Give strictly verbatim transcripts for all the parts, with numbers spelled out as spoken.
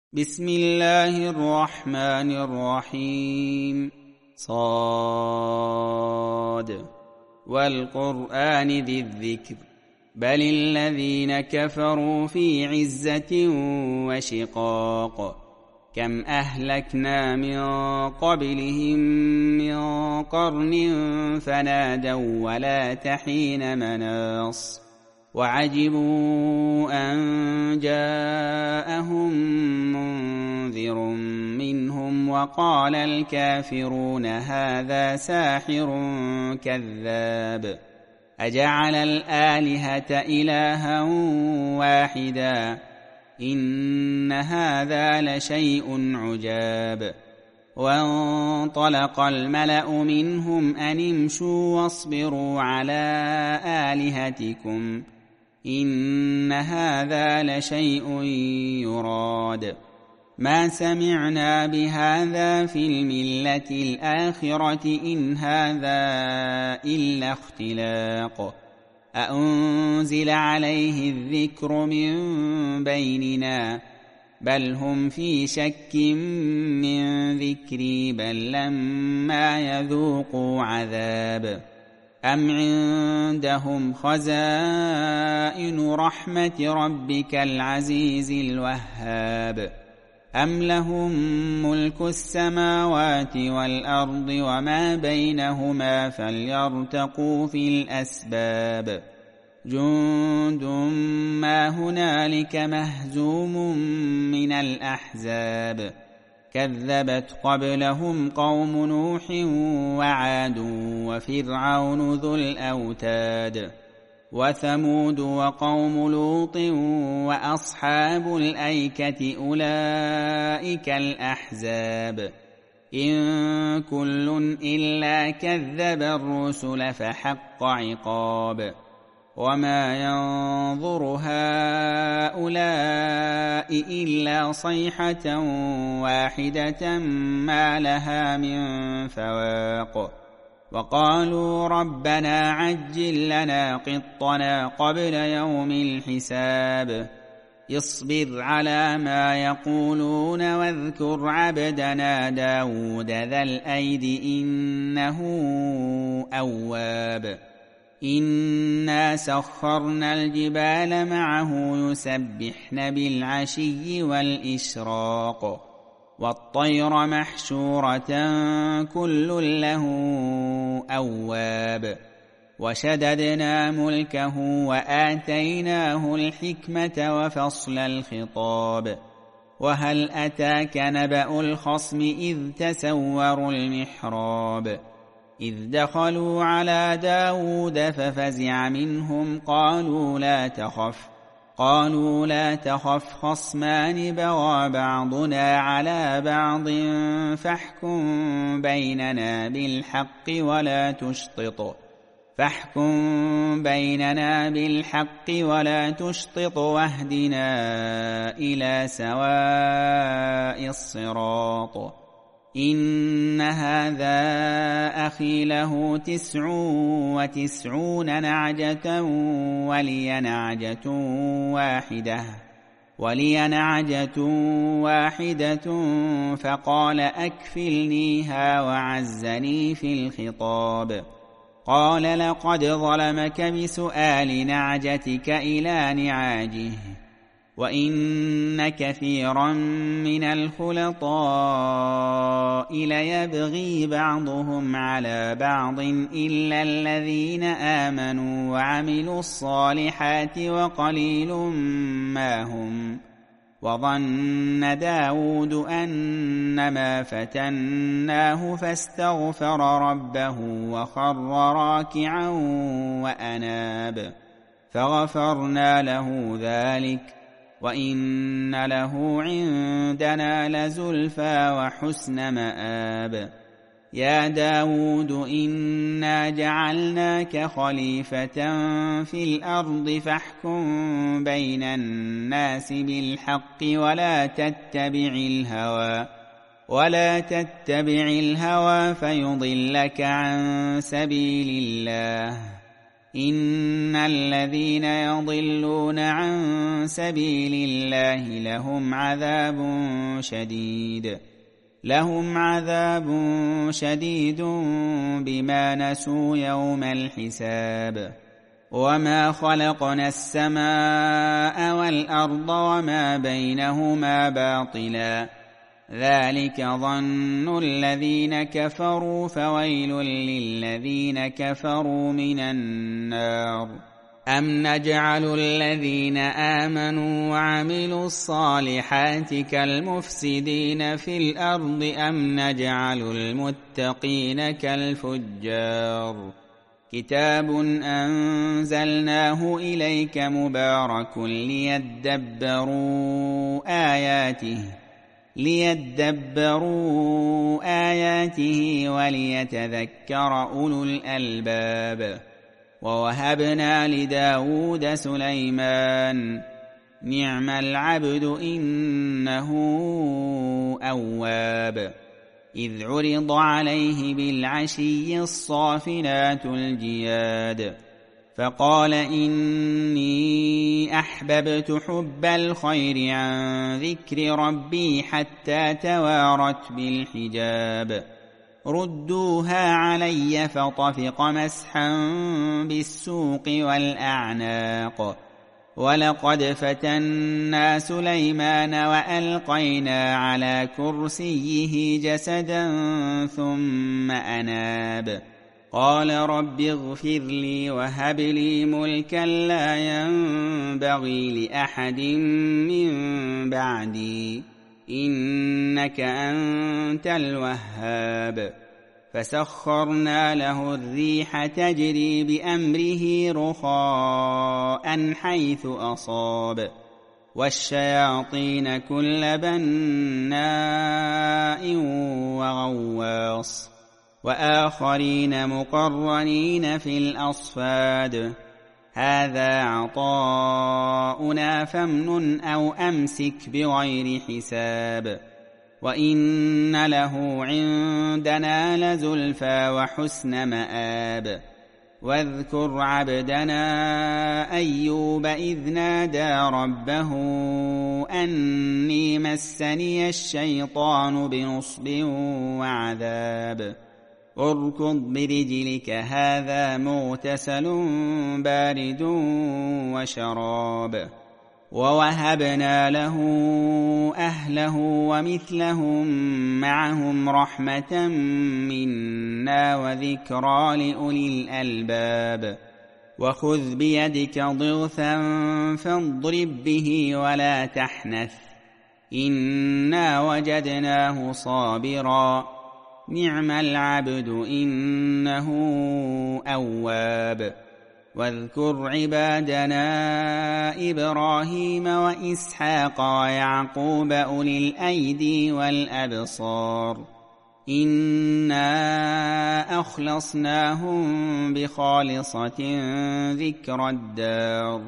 بسم الله الرحمن الرحيم. صاد والقرآن ذي الذكر بل الذين كفروا في عزة وشقاق كم أهلكنا من قبلهم من قرن فنادوا ولا تحين مناص وعجبوا أن جاءهم منذر منهم وقال الكافرون هذا ساحر كذاب أجعل الآلهة إلها واحدا إن هذا لشيء عجاب. وانطلق الملأ منهم أن امشوا واصبروا على آلهتكم إن هذا لشيء يراد ما سمعنا بهذا في الملة الآخرة إن هذا إلا اختلاق أأنزل عليه الذكر من بيننا بل هم في شك من ذكري بل لما يذوقوا عذاب أم عندهم خزائن رحمة ربك العزيز الوهاب أم لهم ملك السماوات والأرض وما بينهما فليرتقوا في الأسباب جند ما هنالك مهزوم من الأحزاب كذبت قبلهم قوم نوح وعاد وفرعون ذو الأوتاد وثمود وقوم لوط وأصحاب الأيكة أولئك الأحزاب إن كل إلا كذب الرسل فحق عقاب وما ينظر هؤلاء إلا صيحة واحدة ما لها من فواق وقالوا ربنا عجل لنا قطنا قبل يوم الحساب اصبر على ما يقولون واذكر عبدنا داود ذا الأيد إنه أواب إنا سخرنا الجبال معه يسبحن بالعشي والإشراق والطير محشورة كل له أواب وشددنا ملكه وآتيناه الحكمة وفصل الخطاب وهل أتاك نبأ الخصم إذ تسوروا المحراب إذ دخلوا على داود ففزع منهم قالوا لا تخف قالوا لا تخف خصمان بغى بعضنا على بعض فاحكم بيننا بالحق ولا تشطط فاحكم بيننا بالحق ولا تشطط واهدنا إلى سواء الصراط إن هذا أخي له تسع وتسعون نعجة ولي نعجة واحدة ولي نعجة واحدة فقال أكفلنيها وعزني في الخطاب قال لقد ظلمك بسؤال نعجتك إلى نعاجه وإن كثيرا من الخلطاء ليبغي بعضهم على بعض إلا الذين آمنوا وعملوا الصالحات وقليل ما هم وظن داود أنما فتناه فاستغفر ربه وخر راكعا وأناب فغفرنا له ذلك وإن له عندنا لزلفى وحسن مآب يا داود إنا جعلناك خليفة في الأرض فاحكم بين الناس بالحق ولا تتبع الهوى ولا تتبع الهوى فيضلك عن سبيل الله إن الذين يضلون عن سبيل الله لهم عذاب شديد لهم عذاب شديد بما نسوا يوم الحساب وما خلقنا السماء والأرض وما بينهما باطلا ذلك ظن الذين كفروا فويل للذين كفروا من النار أم نجعل الذين آمنوا وعملوا الصالحات كالمفسدين في الأرض أم نجعل المتقين كالفجار كتاب أنزلناه إليك مبارك ليدبروا آياته ليدبروا آياته وليتذكر أولو الألباب ووهبنا لداود سليمان نعم العبد إنه أواب إذ عرض عليه بالعشي الصافنات الجياد فقال إني أحببت حب الخير عن ذكر ربي حتى توارت بالحجاب ردوها علي فطفق مسحا بالسوق والأعناق ولقد فتنا سليمان وألقينا على كرسيه جسدا ثم أناب قال رب اغفر لي وهب لي ملكا لا ينبغي لأحد من بعدي إنك أنت الوهاب فسخرنا له الريح تجري بأمره رخاء حيث أصاب والشياطين كل بناء وغواص وآخرين مقرنين في الأصفاد هذا عطاؤنا فامنن أو أمسك بغير حساب وإن له عندنا لزلفى وحسن مآب واذكر عبدنا أيوب إذ نادى ربه أني مسني الشيطان بنصب وعذاب اركض برجلك هذا مغتسل بارد وشراب ووهبنا له أهله ومثلهم معهم رحمة منا وذكرى لأولي الألباب وخذ بيدك ضغثا فاضرب به ولا تحنث إنا وجدناه صابرا نعم العبد إنه أواب واذكر عبادنا إبراهيم وإسحاق ويعقوب أولي الأيدي والأبصار إنا أخلصناهم بخالصة ذكر الدار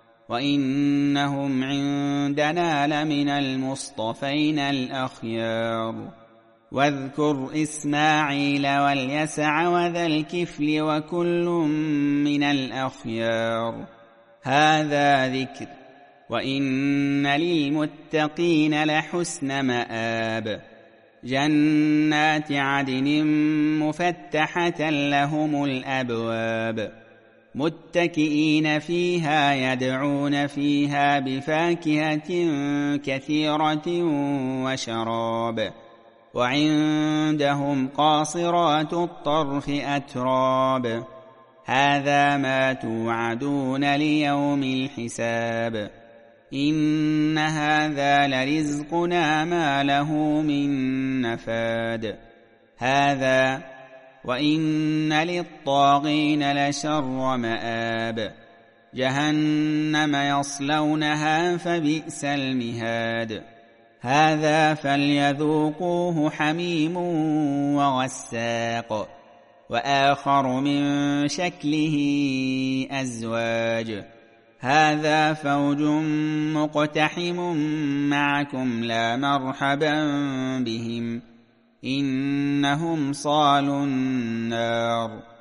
وإنهم عندنا لمن المصطفين الأخيار واذكر إسماعيل واليسع وذا الكفل وكل من الأخيار هذا ذكر وإن للمتقين لحسن مآب جنات عدن مفتحة لهم الأبواب متكئين فيها يدعون فيها بفاكهة كثيرة وشراب وعندهم قاصرات الطرف أتراب هذا ما توعدون ليوم الحساب إن هذا لرزقنا ما له من نفاد هذا وإن للطاغين لشر مآب جهنم يصلونها فبئس المهاد هذا فليذوقوه حميم وغساق وآخر من شكله أزواج هذا فوج مقتحم معكم لا مرحبا بهم إنهم صالوا النار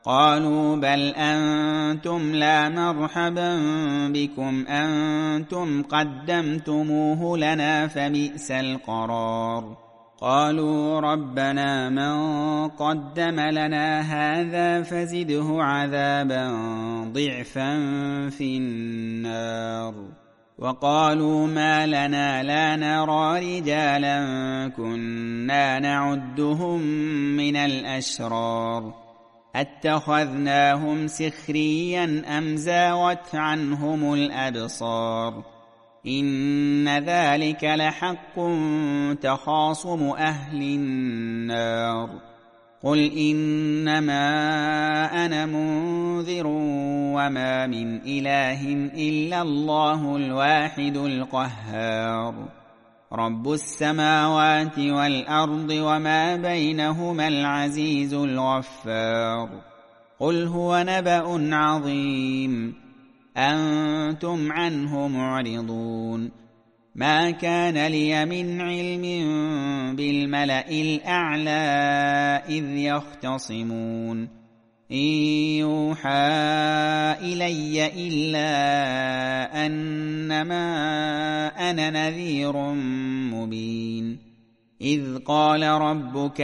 قالوا بل أنتم لا مرحبا بكم أنتم قدمتموه لنا فبئس القرار. قالوا ربنا من قدم لنا هذا فزده عذابا ضعفا في النار. وقالوا ما لنا لا نرى رجالا كنا نعدهم من الأشرار اتخذناهم سخريا أم زاغت عنهم الأبصار. إن ذلك لحق تخاصم أهل النار. قل إنما أنا منذر وما من إله إلا الله الواحد القهار رب السماوات والأرض وما بينهما العزيز الغفار. قل هو نبأ عظيم أنتم عنه معرضون. ما كان لي من علم بالملأ الأعلى إذ يختصمون إن يوحى إلي إلا أنما أنا نذير مبين. إذ قال ربك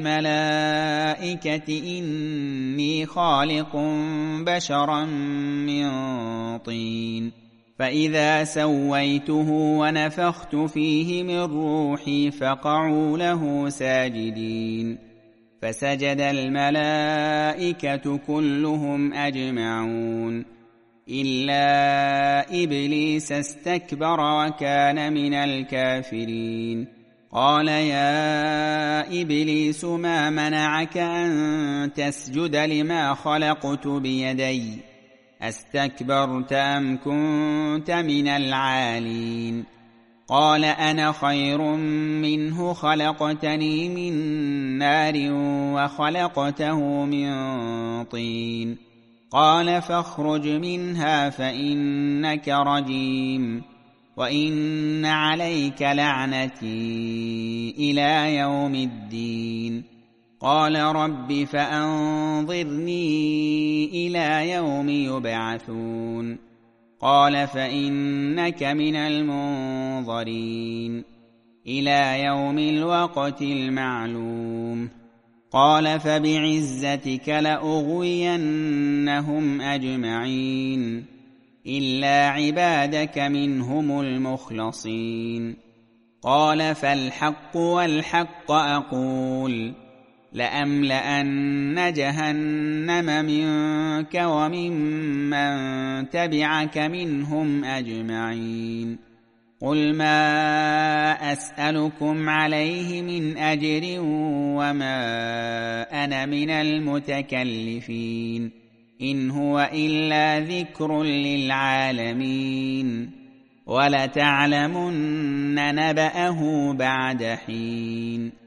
للملائكة إني خالق بشرا من طين فإذا سويته ونفخت فيه من روحي فقعوا له ساجدين. فسجد الملائكة كلهم أجمعون إلا إبليس استكبر وكان من الكافرين. قال يا إبليس ما منعك أن تسجد لما خلقت بيدي أستكبرت أم كنت من العالين؟ قال أنا خير منه خلقتني من نار وخلقته من طين. قال فاخرج منها فإنك رجيم وإن عليك لعنتي إلى يوم الدين. قال رب فأنظرني إلى يوم يبعثون. قال فإنك من المنظرين إلى يوم الوقت المعلوم. قال فبعزتك لأغوينهم أجمعين إلا عبادك منهم المخلصين. قال فالحق والحق أقول لأملأن جهنم منك وممن تبعك منهم أجمعين. قل ما أسألكم عليه من أجر وما أنا من المتكلفين إن هو إلا ذكر للعالمين ولتعلمن نبأه بعد حين.